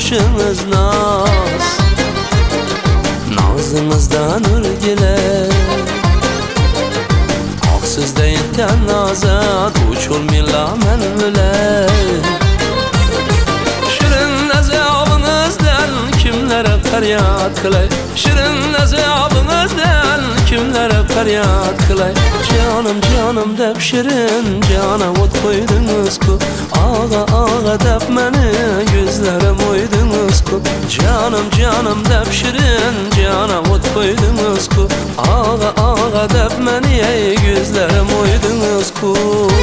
başınız naz, nazınızdan ürgiler. Haksız deyitten nazat uçulmilla men bile. Şirin azabınızdan kimlere feryat kılay, şirin azabınızdan kimlere feryat kılay. Canım canım dep şirin cana ot koydunuz ku, ağa ağa dep meni gözlerim oydunuz ku. Canım canım dep şirin cana ot koydunuz ku, ağa ağa dep meni ey gözlerim oydunuz ku.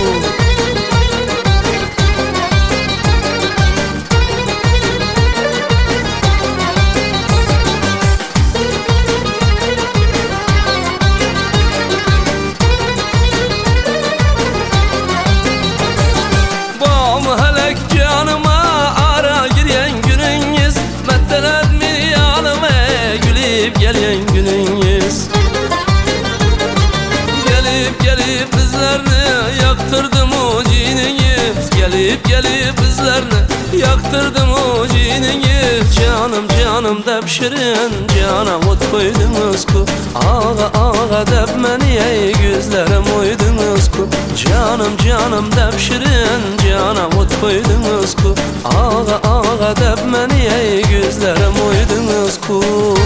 Gelen gününüz, gelip gelip bizlerini yaktırdım o cininiz. Gelip gelip bizlerini yaktırdım o cininiz. Canım canım dep şirin cana ot koydunuz ku, ağa ağa dep meni ey gözlerim oydunuz ku. Canım canım dep şirin cana ot koydunuz ku, ağa ağa dep meni ey gözlerim oydunuz ku.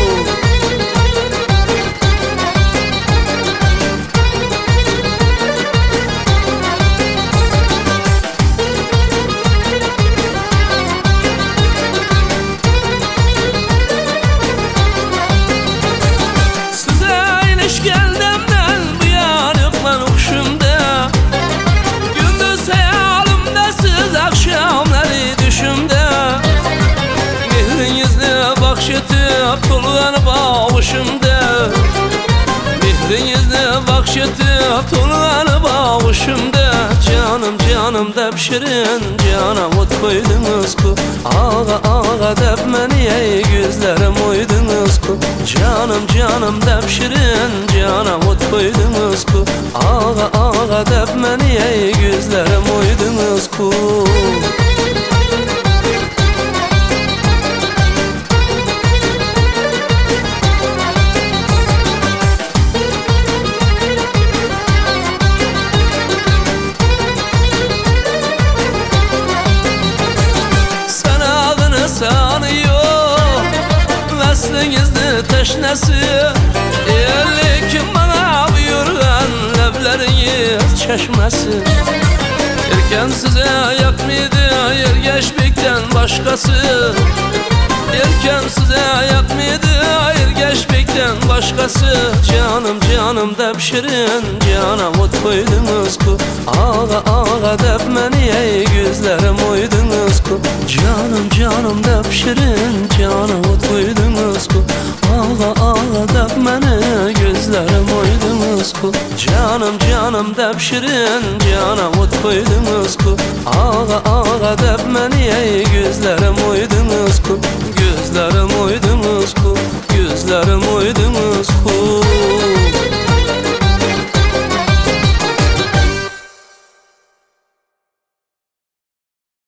Toluğanı bağışımda, mehrinizle bakşetip toluğanı bağışımda. Canım canım dep şirin cana ot koydunuz ku, ağa ağa dep meni ey gözlerim oydunuz ku. Canım canım dep şirin cana ot koydunuz ku, ağa ağa dep meni ey gözlerim oydunuz ku. Sanıyor veslinizde teşnesi, elli kim bana buyurgan lebleriniz çeşmesi. Erken size yakmıydı ergeçbekten başkası, erken size yakmıydı ergeçbekten başkası. Canım canım dep şirin cana ot koydunuz ku, ağa ağa dep meni ey gözlerim oydunuz ku. Canım canım dep şirin cana ot koydunuz ku, ağa ağa dep meni gözlerim oydunuz ku. Canım canım dep şirin cana ot koydunuz ku, ağa ağa dep meni ey gözlerim oydunuz ku. Gözlerim oydunuz ku, gözlerim oydunuz